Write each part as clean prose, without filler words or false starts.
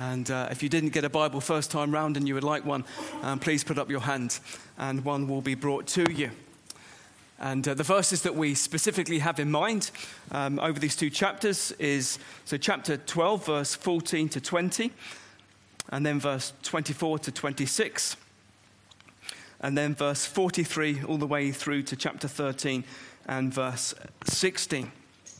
And if you didn't get a Bible first time round and you would like one, please put up your hand and one will be brought to you. And the verses that we specifically have in mind over these two chapters is, so chapter 12, verse 14 to 20, and then verse 24 to 26, and then verse 43 all the way through to chapter 13 and verse 16.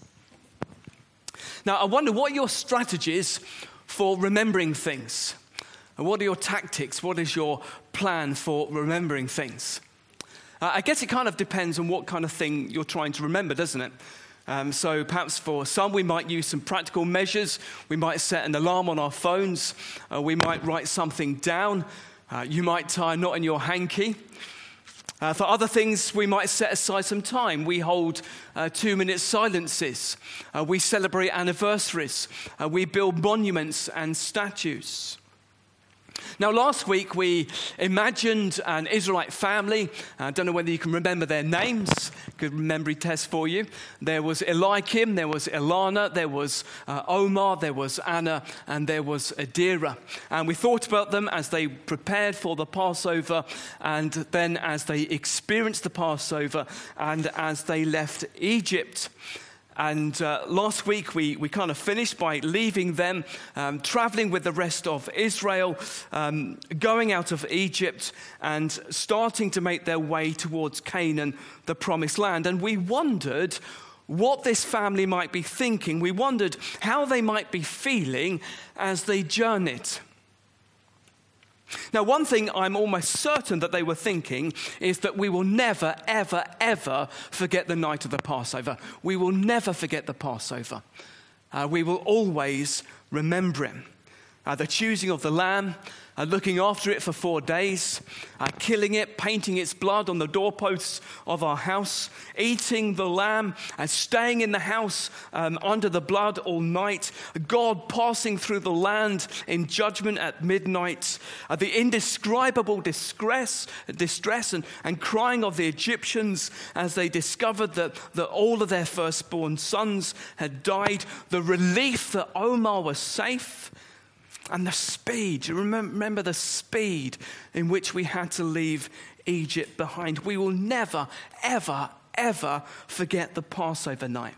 Now, I wonder what your strategies for remembering things. And what are your tactics? What is your plan for remembering things? I guess it kind of depends on what kind of thing you're trying to remember, doesn't it? So perhaps for some, we might use some practical measures. We might set an alarm on our phones. We might write something down. You might tie a knot in your hanky. For other things, we might set aside some time. We hold 2-minute silences. We celebrate anniversaries. We build monuments and statues. Now, last week we imagined an Israelite family. I don't know whether you can remember their names. Good memory test for you. There was Eliakim, there was Elana, there was Omar, there was Anna, and there was Adira. And we thought about them as they prepared for the Passover, and then as they experienced the Passover, and as they left Egypt. And last week we kind of finished by leaving them, traveling with the rest of Israel, going out of Egypt and starting to make their way towards Canaan, the promised land. And we wondered what this family might be thinking. We wondered how they might be feeling as they journeyed. Now, one thing I'm almost certain that they were thinking is that we will never, ever, ever forget the night of the Passover. We will never forget the Passover. We will always remember it. The choosing of the lamb, looking after it for 4 days, killing it, painting its blood on the doorposts of our house, eating the lamb and staying in the house under the blood all night, God passing through the land in judgment at midnight, the indescribable distress and crying of the Egyptians as they discovered that all of their firstborn sons had died, the relief that Omar was safe, and the speed. Remember the speed in which we had to leave Egypt behind. We will never, ever, ever forget the Passover night.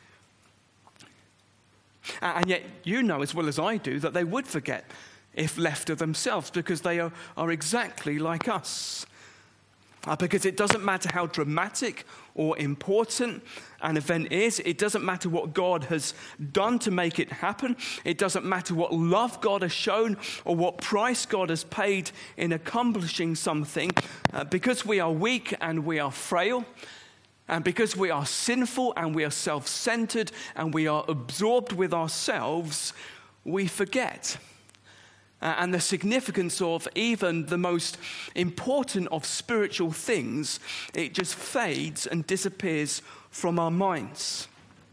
And yet you know as well as I do that they would forget if left to themselves, because they are exactly like us. Because it doesn't matter how dramatic or important an event is. It doesn't matter what God has done to make it happen. It doesn't matter what love God has shown or what price God has paid in accomplishing something. Because we are weak and we are frail, and because we are sinful and we are self-centered and we are absorbed with ourselves, we forget. And the significance of even the most important of spiritual things, it just fades and disappears from our minds.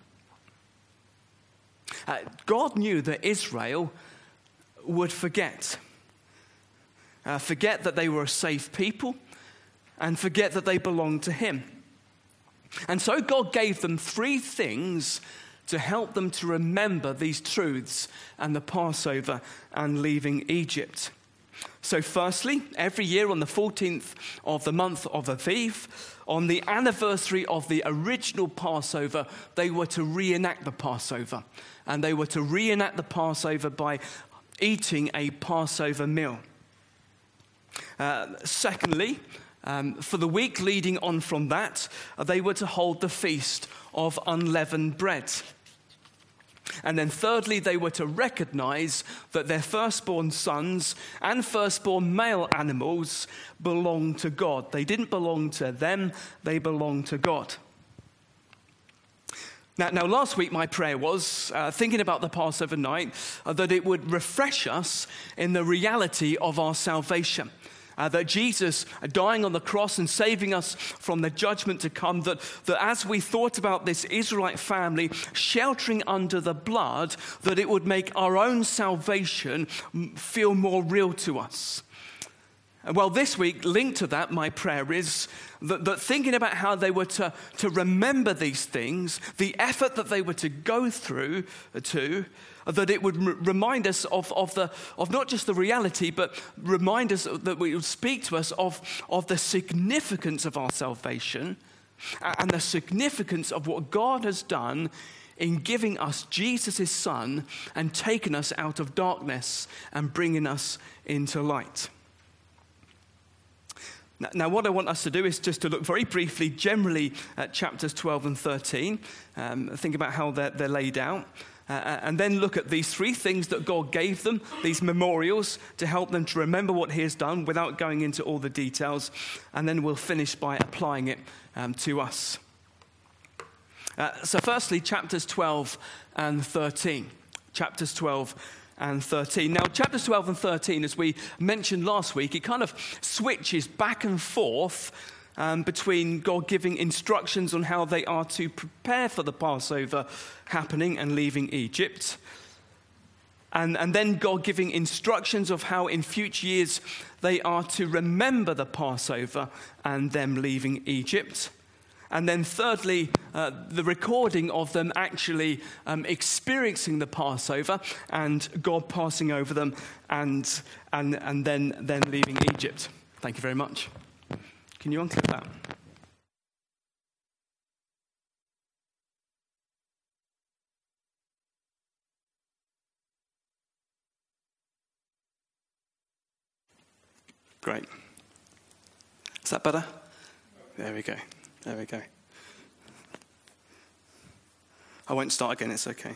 God knew that Israel would forget. Forget that they were a safe people and forget that they belonged to Him. And so God gave them 3 things to help them to remember these truths and the Passover and leaving Egypt. So firstly, every year on the 14th of the month of Aviv, on the anniversary of the original Passover, they were to reenact the Passover. And they were to reenact the Passover by eating a Passover meal. Secondly, for the week leading on from that, they were to hold the feast of unleavened bread. And then thirdly, they were to recognize that their firstborn sons and firstborn male animals belonged to God. They didn't belong to them, they belonged to God. Now, last week my prayer was, thinking about the Passover night, that it would refresh us in the reality of our salvation. That Jesus dying on the cross and saving us from the judgment to come, that as we thought about this Israelite family sheltering under the blood, that it would make our own salvation feel more real to us. Well, this week, linked to that, my prayer is that thinking about how they were to remember these things, the effort that they were to go through, that it would remind us of not just the reality, but remind us that it would speak to us of the significance of our salvation and the significance of what God has done in giving us Jesus, his Son, and taking us out of darkness and bringing us into light. Now, what I want us to do is just to look very briefly, generally, at chapters 12 and 13, think about how they're laid out, and then look at these three things that God gave them, these memorials, to help them to remember what he has done without going into all the details, and then we'll finish by applying it to us. So firstly, chapters 12 and 13. Chapters 12 and 13. Now, chapters 12 and 13, as we mentioned last week, it kind of switches back and forth between God giving instructions on how they are to prepare for the Passover happening and leaving Egypt, and then God giving instructions of how in future years they are to remember the Passover and them leaving Egypt. And then thirdly, the recording of them actually experiencing the Passover and God passing over them and then leaving Egypt. Thank you very much. Can you unclip that? Great. Is that better? There we go. There we go. I won't start again, it's okay.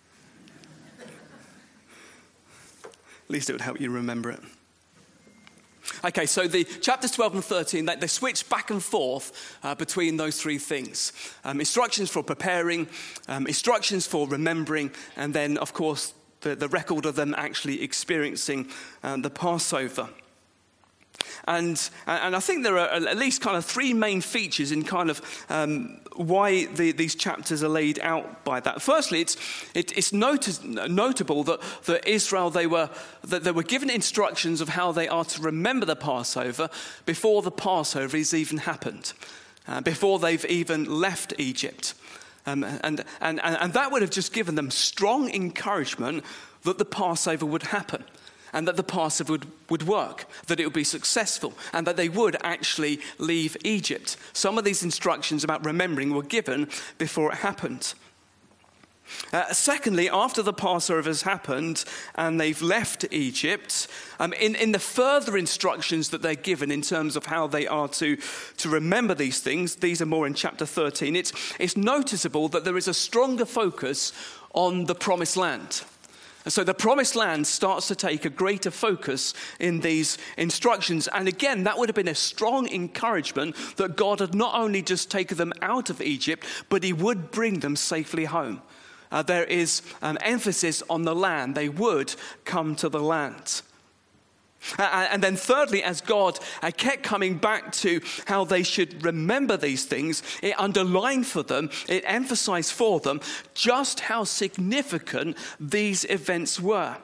At least it would help you remember it. Okay, so the chapters 12 and 13, they switch back and forth between those three things. Instructions for preparing, instructions for remembering, and then, of course, the record of them actually experiencing the Passover. And I think there are at least kind of three main features in kind of why these chapters are laid out by that. Firstly, it's notable that Israel, they were given instructions of how they are to remember the Passover before the Passover has even happened, before they've even left Egypt. And that would have just given them strong encouragement that the Passover would happen, and that the Passover would work, that it would be successful, and that they would actually leave Egypt. Some of these instructions about remembering were given before it happened. Secondly, after the Passover has happened and they've left Egypt, in the further instructions that they're given in terms of how they are to remember these things, these are more in chapter 13, it's noticeable that there is a stronger focus on the promised land. So the promised land starts to take a greater focus in these instructions. And again, that would have been a strong encouragement that God had not only just taken them out of Egypt, but he would bring them safely home. There is an emphasis on the land. They would come to the land. And then thirdly, as God kept coming back to how they should remember these things, it underlined for them, it emphasized for them just how significant these events were.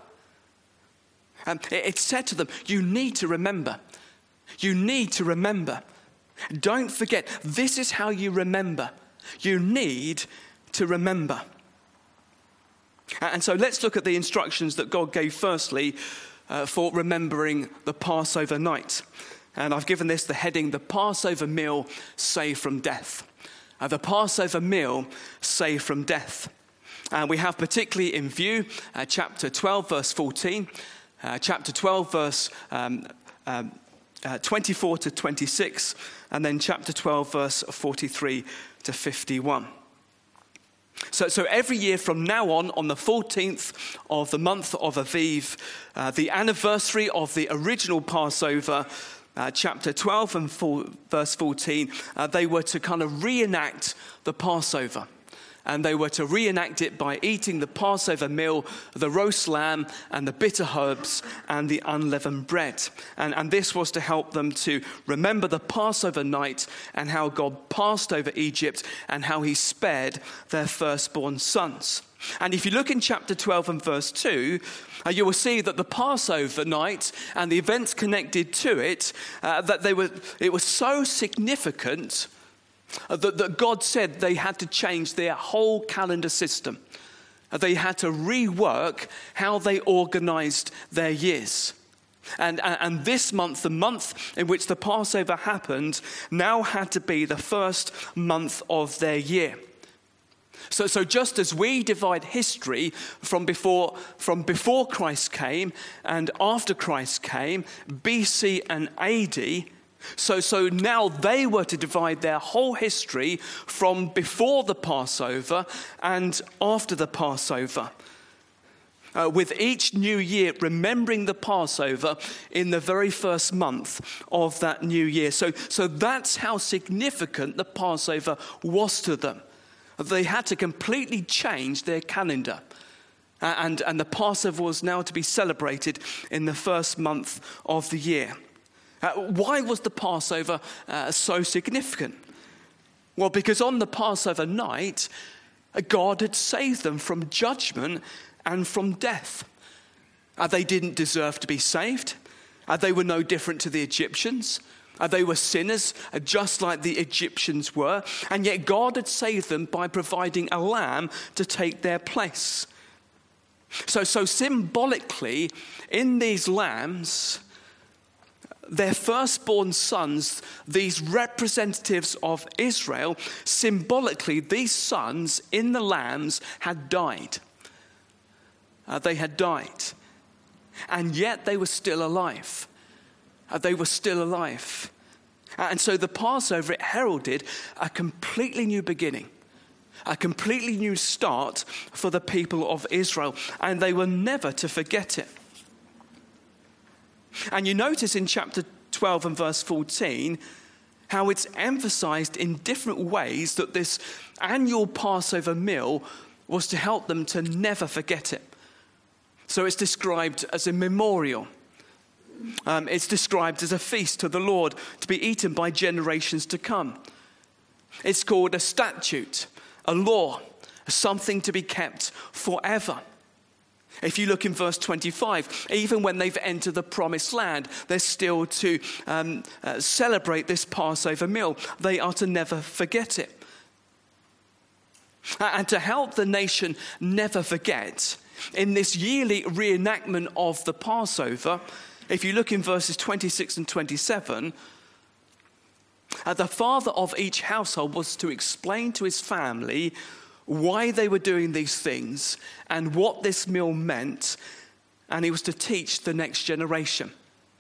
It said to them, you need to remember. You need to remember. Don't forget, this is how you remember. You need to remember. And so let's look at the instructions that God gave firstly for remembering the Passover night. And I've given this the heading, the Passover meal saved from death. The Passover meal saved from death. And we have particularly in view chapter 12, verse 14, chapter 12, verse 24 to 26, and then chapter 12, verse 43 to 51. So every year from now on the 14th of the month of Aviv, the anniversary of the original Passover, chapter 12 and verse 14, they were to kind of reenact the Passover. And they were to reenact it by eating the Passover meal, the roast lamb and the bitter herbs and the unleavened bread. And this was to help them to remember the Passover night and how God passed over Egypt and how he spared their firstborn sons. And if you look in chapter 12 and verse 2, you will see that the Passover night and the events connected to it, it was so significant that God said they had to change their whole calendar system. They had to rework how they organized their years. And this month, the month in which the Passover happened, now had to be the first month of their year. So just as we divide history from before Christ came and after Christ came, BC and AD, so now they were to divide their whole history from before the Passover and after the Passover. With each new year remembering the Passover in the very first month of that new year. So that's how significant the Passover was to them. They had to completely change their calendar. And the Passover was now to be celebrated in the first month of the year. Why was the Passover so significant? Well, because on the Passover night, God had saved them from judgment and from death. They didn't deserve to be saved. They were no different to the Egyptians. They were sinners, just like the Egyptians were. And yet God had saved them by providing a lamb to take their place. So symbolically, in these lambs, their firstborn sons, these representatives of Israel, symbolically, these sons in the lambs had died. They had died. And yet they were still alive. They were still alive. And so the Passover, it heralded a completely new beginning, a completely new start for the people of Israel. And they were never to forget it. And you notice in chapter 12 and verse 14 how it's emphasized in different ways that this annual Passover meal was to help them to never forget it. So it's described as a memorial. It's described as a feast to the Lord to be eaten by generations to come. It's called a statute, a law, something to be kept forever. If you look in verse 25, even when they've entered the promised land, they're still to celebrate this Passover meal. They are to never forget it. And to help the nation never forget, in this yearly reenactment of the Passover, if you look in verses 26 and 27, the father of each household was to explain to his family why they were doing these things and what this meal meant, and he was to teach the next generation.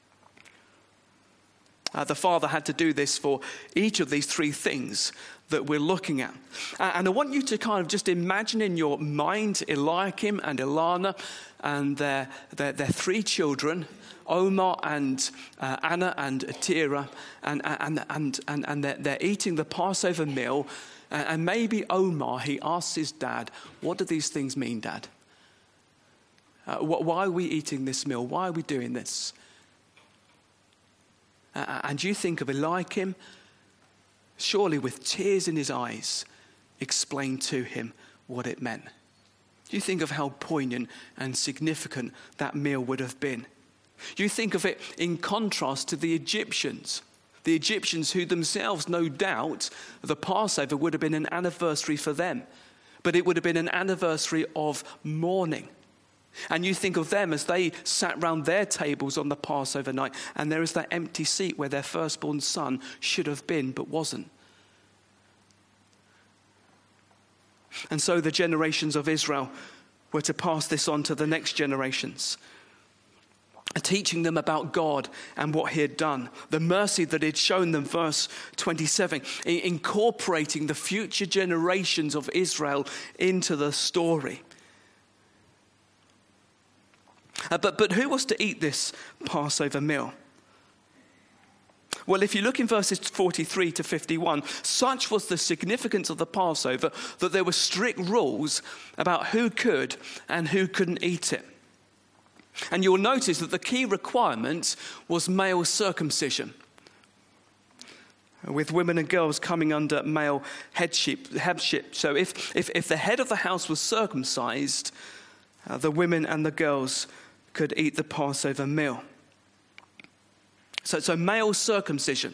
The father had to do this for each of these three things that we're looking at. And I want you to kind of just imagine in your mind Eliakim and Ilana and their three children, Omar and Anna and Atira, and they're eating the Passover meal. And maybe Omar, he asks his dad, "What do these things mean, Dad? Why are we eating this meal? Why are we doing this?" And you think of Eliakim, surely with tears in his eyes, explained to him what it meant. You think of how poignant and significant that meal would have been. You think of it in contrast to the Egyptians who themselves, no doubt, the Passover would have been an anniversary for them, but it would have been an anniversary of mourning. And you think of them as they sat round their tables on the Passover night, and there is that empty seat where their firstborn son should have been but wasn't. And so the generations of Israel were to pass this on to the next generations, teaching them about God and what he had done, the mercy that he'd shown them, verse 27, incorporating the future generations of Israel into the story. But who was to eat this Passover meal? Well, if you look in verses 43 to 51, such was the significance of the Passover that there were strict rules about who could and who couldn't eat it. And you'll notice that the key requirement was male circumcision, with women and girls coming under male headship. So if the head of the house was circumcised, the women and the girls could eat the Passover meal. So male circumcision,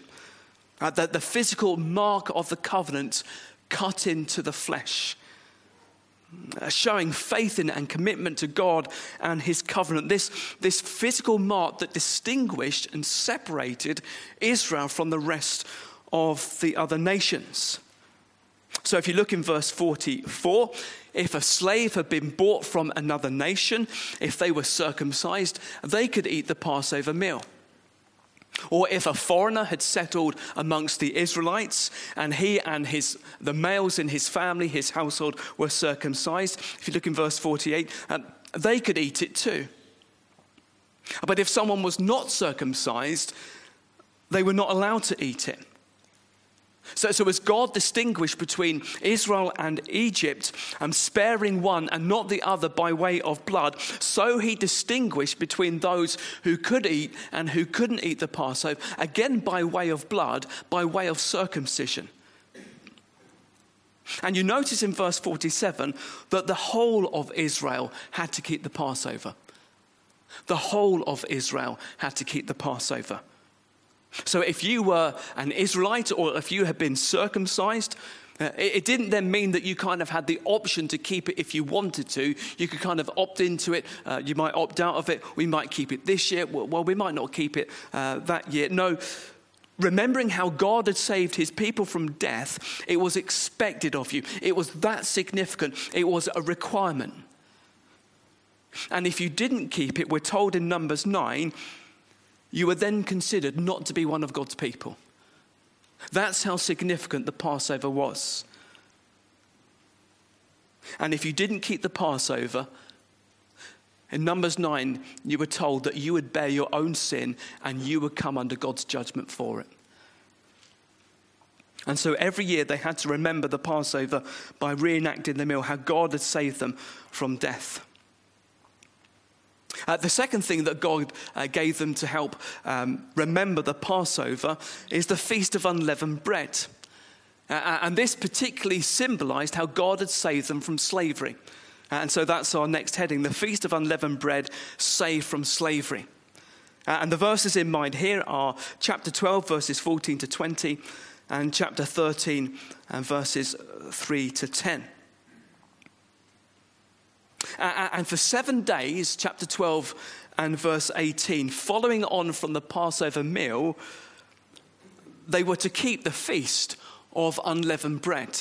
the physical mark of the covenant cut into the flesh. showing faith in and commitment to God and his covenant. This physical mark that distinguished and separated Israel from the rest of the other nations. So if you look in verse 44, if a slave had been bought from another nation, if they were circumcised, they could eat the Passover meal. Or if a foreigner had settled amongst the Israelites and he and the males in his family, his household, were circumcised, if you look in verse 48, they could eat it too. But if someone was not circumcised, they were not allowed to eat it. So as God distinguished between Israel and Egypt, sparing one and not the other by way of blood, so he distinguished between those who could eat and who couldn't eat the Passover, again by way of blood, by way of circumcision. And you notice in verse 47 that the whole of Israel had to keep the Passover. The whole of Israel had to keep the Passover. So if you were an Israelite or if you had been circumcised, it didn't then mean that you kind of had the option to keep it if you wanted to. You could kind of opt into it. You might opt out of it. We might keep it this year. Well, we might not keep it that year. No, remembering how God had saved his people from death, it was expected of you. It was that significant. It was a requirement. And if you didn't keep it, we're told in Numbers 9, you were then considered not to be one of God's people. That's how significant the Passover was. And if you didn't keep the Passover, in Numbers 9, you were told that you would bear your own sin and you would come under God's judgment for it. And so every year they had to remember the Passover by reenacting the meal, how God had saved them from death. The second thing that God gave them to help remember the Passover is the Feast of Unleavened Bread. And this particularly symbolized how God had saved them from slavery. And so that's our next heading, the Feast of Unleavened Bread, saved from slavery. And the verses in mind here are chapter 12, verses 14 to 20, and chapter 13, and verses 3 to 10. And for 7 days, chapter 12 and verse 18, following on from the Passover meal, they were to keep the Feast of Unleavened Bread.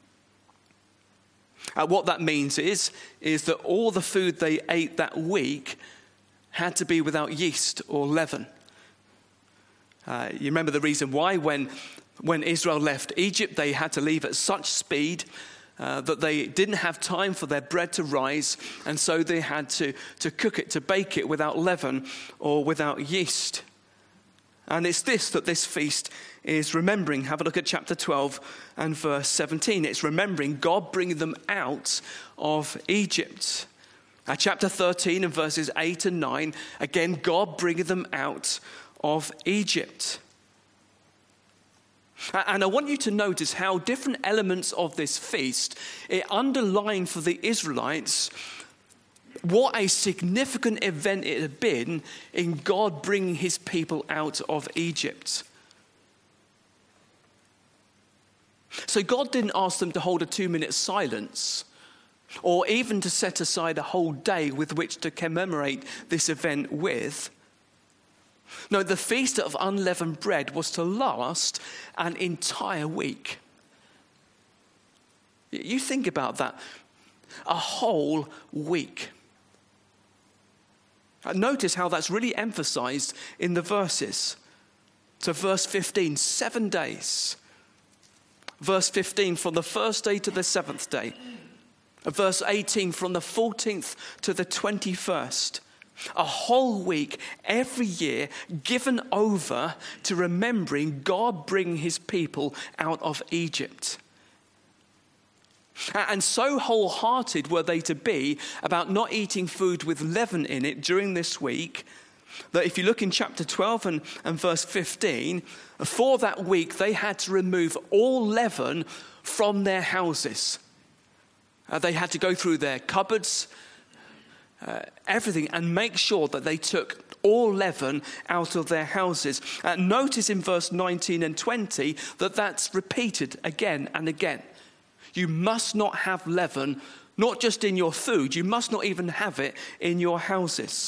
What that means is that all the food they ate that week had to be without yeast or leaven. You remember the reason why when Israel left Egypt, they had to leave at such speed that they didn't have time for their bread to rise, and so they had to cook it, to bake it without leaven or without yeast. And it's this that this feast is remembering. Have a look at chapter 12 and verse 17. It's remembering God bringing them out of Egypt. Chapter 13 and verses 8 and 9, again, God bringing them out of Egypt. And I want you to notice how different elements of this feast, it underlined for the Israelites what a significant event it had been in God bringing his people out of Egypt. So God didn't ask them to hold a 2-minute silence or even to set aside a whole day with which to commemorate this event with. No, the Feast of Unleavened Bread was to last an entire week. You think about that. A whole week. Notice how that's really emphasized in the verses. So verse 15, 7 days. Verse 15, from the first day to the 7th day. Verse 18, from the 14th to the 21st. A whole week, every year, given over to remembering God bringing his people out of Egypt. And so wholehearted were they to be about not eating food with leaven in it during this week, that if you look in chapter 12 and verse 15, for that week they had to remove all leaven from their houses. They had to go through their cupboards, everything, and make sure that they took all leaven out of their houses. Notice in verse 19 and 20 that that's repeated again and again. You must not have leaven Not just in your food, you must not even have it in your houses.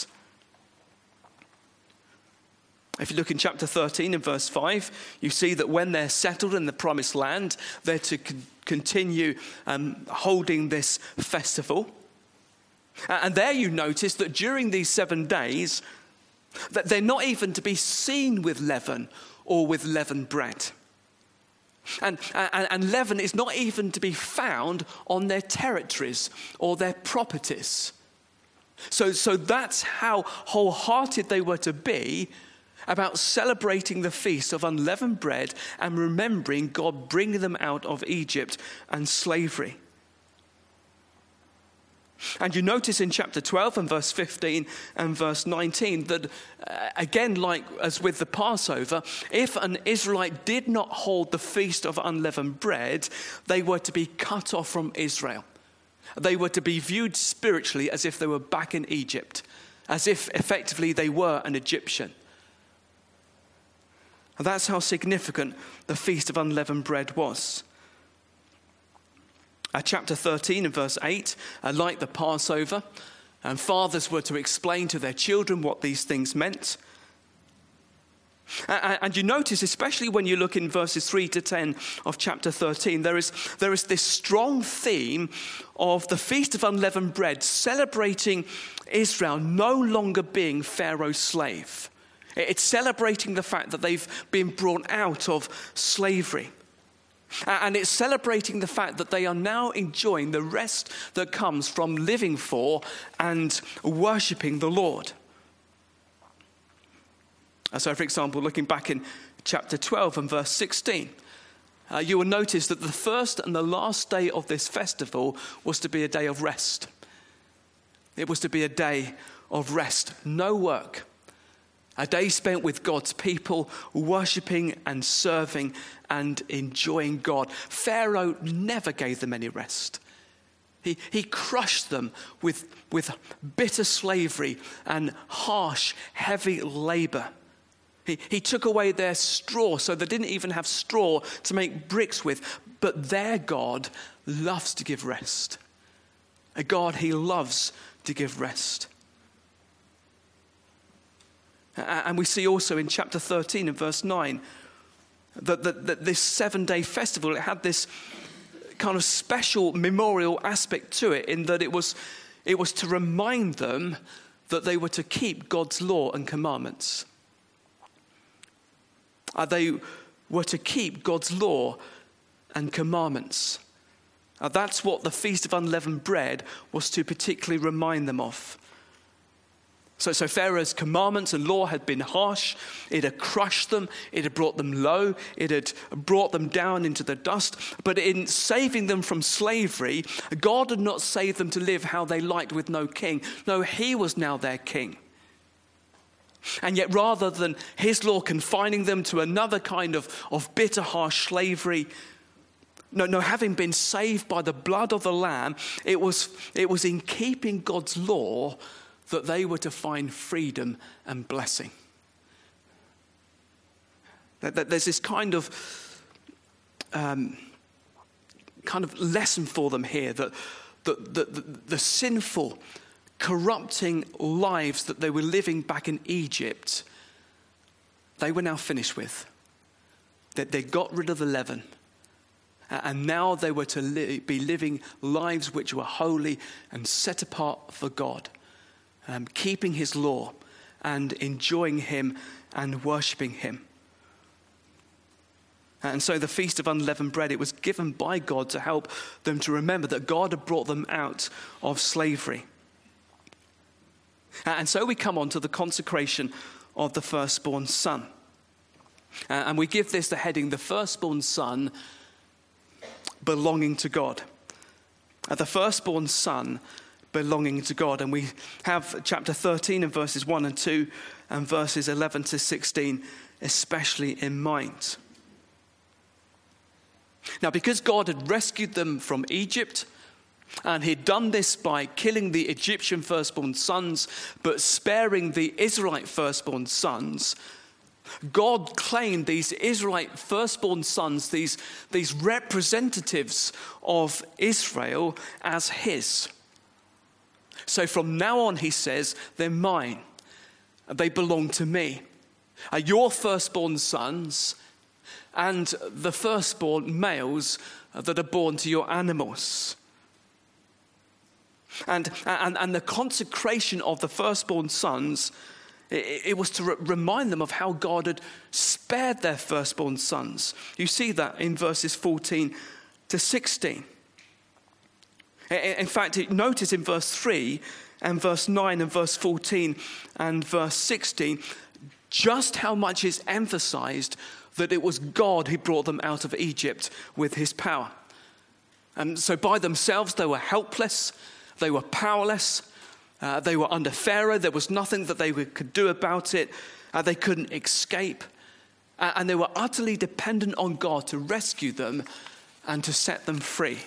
If you look in chapter 13 and verse 5, you see that when they're settled in the promised land, they're to continue holding this festival. And there you notice that during these 7 days, that they're not even to be seen with leaven or with leavened bread. And leaven is not even to be found on their territories or their properties. So that's how wholehearted they were to be about celebrating the feast of unleavened bread and remembering God bringing them out of Egypt and slavery. And you notice in chapter 12 and verse 15 and verse 19 that, again, like as with the Passover, if an Israelite did not hold the feast of unleavened bread, they were to be cut off from Israel. They were to be viewed spiritually as if they were back in Egypt, as if effectively they were an Egyptian. And that's how significant the Feast of Unleavened Bread was. Chapter 13 and verse 8, like the Passover, and fathers were to explain to their children what these things meant. And you notice, especially when you look in verses 3 to 10 of chapter 13, there is this strong theme of the Feast of Unleavened Bread celebrating Israel no longer being Pharaoh's slave. It's celebrating the fact that they've been brought out of slavery. And it's celebrating the fact that they are now enjoying the rest that comes from living for and worshipping the Lord. So, for example, looking back in chapter 12 and verse 16, you will notice that the first and the last day of this festival was to be a day of rest. It was to be a day of rest, no work. A day spent with God's people, worshipping and serving and enjoying God. Pharaoh never gave them any rest. He crushed them with bitter slavery and harsh, heavy labor. He took away their straw, so they didn't even have straw to make bricks with. But their God loves to give rest. A God he loves to give rest. And we see also in chapter 13 and verse 9 that this 7-day festival, it had this kind of special memorial aspect to it, in that it was to remind them that they were to keep God's law and commandments. They were to keep God's law and commandments. That's what the Feast of Unleavened Bread was to particularly remind them of. So Pharaoh's commandments and law had been harsh. It had crushed them. It had brought them low. It had brought them down into the dust. But in saving them from slavery, God had not saved them to live how they liked with no king. No, he was now their king. And yet rather than his law confining them to another kind of bitter, harsh slavery, no, having been saved by the blood of the Lamb, it was in keeping God's law that they were to find freedom and blessing. That there's this kind of lesson for them here, that the sinful, corrupting lives that they were living back in Egypt, they were now finished with. That they got rid of the leaven. And now they were to be living lives which were holy and set apart for God. Keeping his law and enjoying him and worshipping him. And so the Feast of Unleavened Bread, it was given by God to help them to remember that God had brought them out of slavery. And so we come on to the consecration of the firstborn son. And we give this the heading, the firstborn son belonging to God. The firstborn son belonging to God. And we have chapter 13 and verses 1 and 2 and verses 11 to 16 especially in mind. Now, because God had rescued them from Egypt, and he'd done this by killing the Egyptian firstborn sons, but sparing the Israelite firstborn sons, God claimed these Israelite firstborn sons, these representatives of Israel, as his. So from now on, he says, they're mine. They belong to me. Your firstborn sons and the firstborn males that are born to your animals. And the consecration of the firstborn sons, it was to remind them of how God had spared their firstborn sons. You see that in verses 14 to 16. In fact, notice in verse 3 and verse 9 and verse 14 and verse 16, just how much is emphasized that it was God who brought them out of Egypt with his power. And so by themselves, they were helpless, they were powerless, they were under Pharaoh. There was nothing that they could do about it. They couldn't escape. And they were utterly dependent on God to rescue them and to set them free.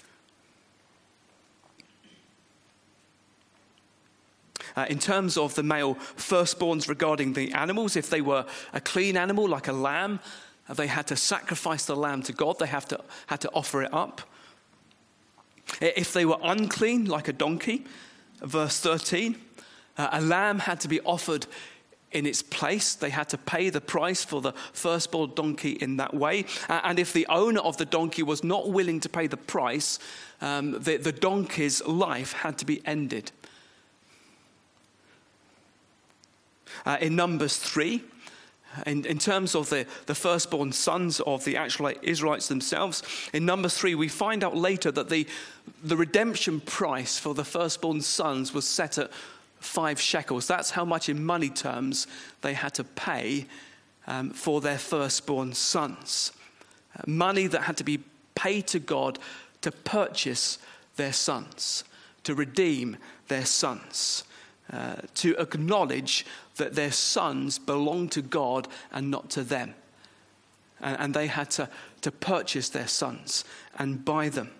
In terms of the male firstborns regarding the animals, if they were a clean animal like a lamb, they had to sacrifice the lamb to God. They had to offer it up. If they were unclean like a donkey, verse 13, a lamb had to be offered in its place. They had to pay the price for the firstborn donkey in that way. And if the owner of the donkey was not willing to pay the price, the donkey's life had to be ended. In Numbers 3, in terms of the firstborn sons of the actual Israelites themselves, in Numbers 3 we find out later that the redemption price for the firstborn sons was set at 5 shekels. That's how much in money terms they had to pay for their firstborn sons. Money that had to be paid to God to purchase their sons, to redeem their sons. To acknowledge that their sons belong to God and not to them. And they had to purchase their sons and buy them.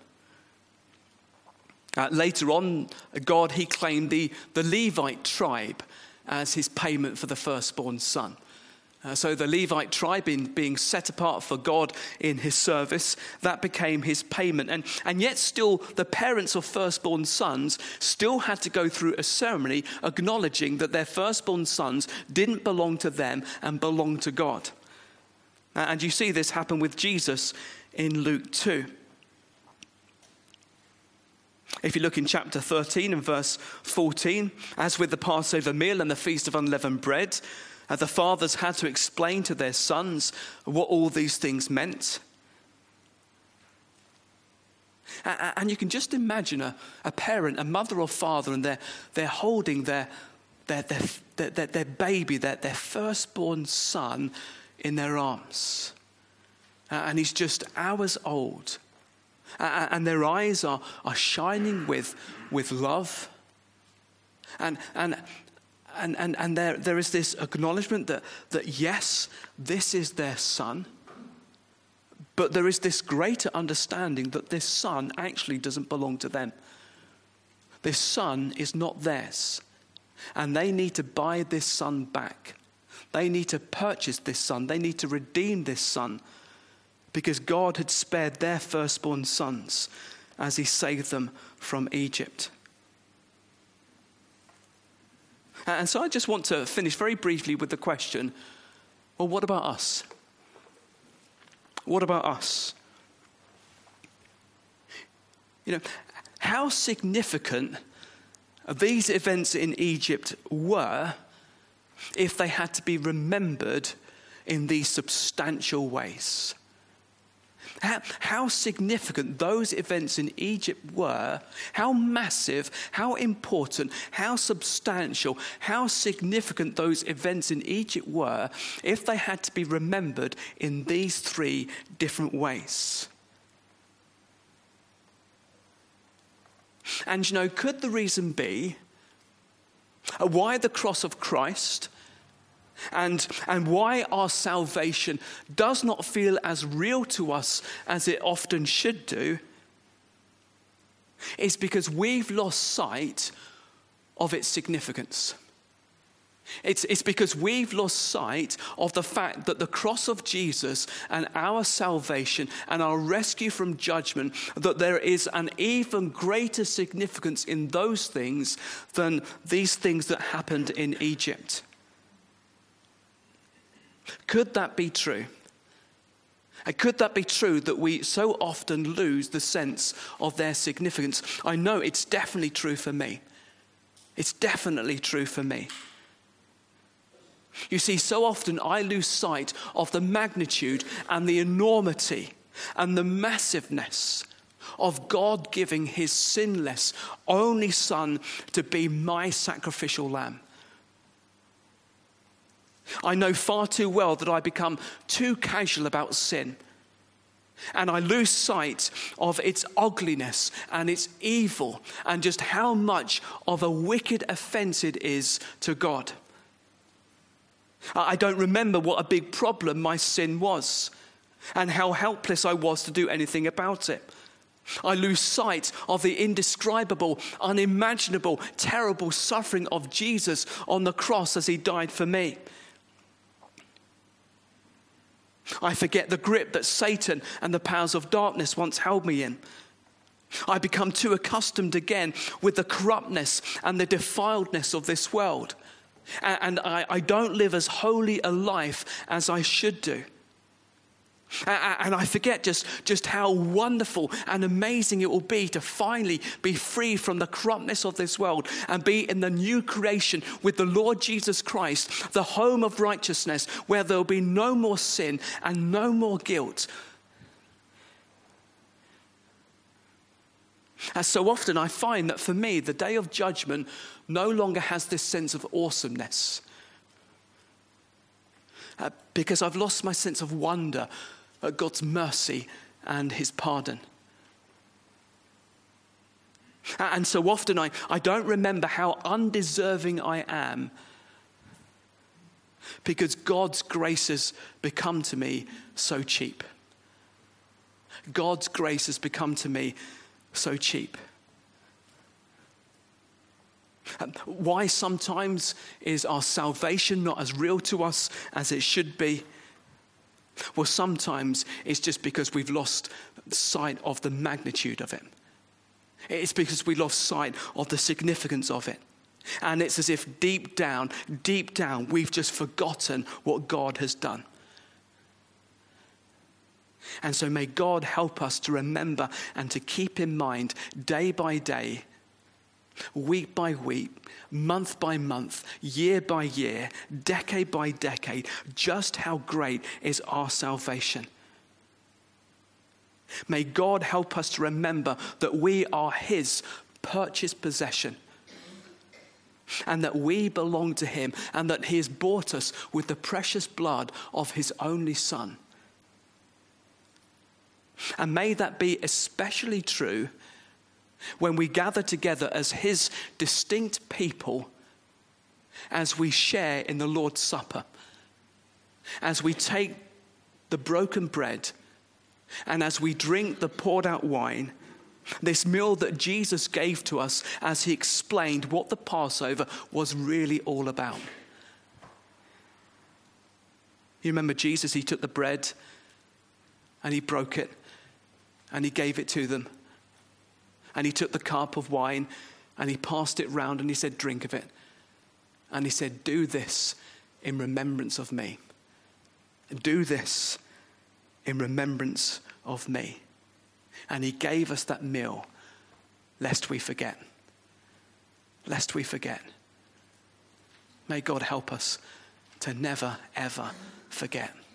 Later on, God, he claimed the Levite tribe as his payment for the firstborn son. So the Levite tribe being set apart for God in his service, that became his payment. And yet still the parents of firstborn sons still had to go through a ceremony acknowledging that their firstborn sons didn't belong to them and belonged to God. And you see this happen with Jesus in Luke 2. If you look in chapter 13 and verse 14, as with the Passover meal and the Feast of Unleavened Bread, the fathers had to explain to their sons what all these things meant. And you can just imagine a parent, a mother or father, and they're holding their baby, their firstborn son in their arms. And he's just hours old. And their eyes are shining with love. And there is this acknowledgement that yes, this is their son, but there is this greater understanding that this son actually doesn't belong to them. This son is not theirs, and they need to buy this son back. They need to purchase this son. They need to redeem this son, because God had spared their firstborn sons as he saved them from Egypt. And so I just want to finish very briefly with the question, well, what about us? What about us? You know, how significant these events in Egypt were if they had to be remembered in these substantial ways. How significant those events in Egypt were, how massive, how important, how substantial, how significant those events in Egypt were if they had to be remembered in these 3 different ways. And you know, could the reason be why the cross of Christ and why our salvation does not feel as real to us as it often should do is because we've lost sight of its significance. It's because we've lost sight of the fact that the cross of Jesus and our salvation and our rescue from judgment, that there is an even greater significance in those things than these things that happened in Egypt. Could that be true? And could that be true that we so often lose the sense of their significance? I know it's definitely true for me. It's definitely true for me. You see, so often I lose sight of the magnitude and the enormity and the massiveness of God giving his sinless only Son to be my sacrificial lamb. I know far too well that I become too casual about sin, and I lose sight of its ugliness and its evil and just how much of a wicked offense it is to God. I don't remember what a big problem my sin was and how helpless I was to do anything about it. I lose sight of the indescribable, unimaginable, terrible suffering of Jesus on the cross as he died for me. I forget the grip that Satan and the powers of darkness once held me in. I become too accustomed again with the corruptness and the defiledness of this world. And I don't live as holy a life as I should do. And I forget just how wonderful and amazing it will be to finally be free from the corruptness of this world and be in the new creation with the Lord Jesus Christ, the home of righteousness, where there will be no more sin and no more guilt. As so often I find that for me, the day of judgment no longer has this sense of awesomeness. Because I've lost my sense of wonder at God's mercy and his pardon. And so often I don't remember how undeserving I am, because God's grace has become to me so cheap. God's grace has become to me so cheap. Why sometimes is our salvation not as real to us as it should be? Well, sometimes it's just because we've lost sight of the magnitude of it. It's because we lost sight of the significance of it. And it's as if deep down, we've just forgotten what God has done. And so may God help us to remember and to keep in mind day by day, week by week, month by month, year by year, decade by decade, just how great is our salvation. May God help us to remember that we are his purchased possession, and that we belong to him, and that he has bought us with the precious blood of his only Son. And may that be especially true when we gather together as his distinct people, as we share in the Lord's Supper, as we take the broken bread, and as we drink the poured out wine, this meal that Jesus gave to us as he explained what the Passover was really all about. You remember Jesus, he took the bread and he broke it and he gave it to them. And he took the cup of wine and he passed it round and he said, drink of it. And he said, do this in remembrance of me. Do this in remembrance of me. And he gave us that meal lest we forget. Lest we forget. May God help us to never, ever forget.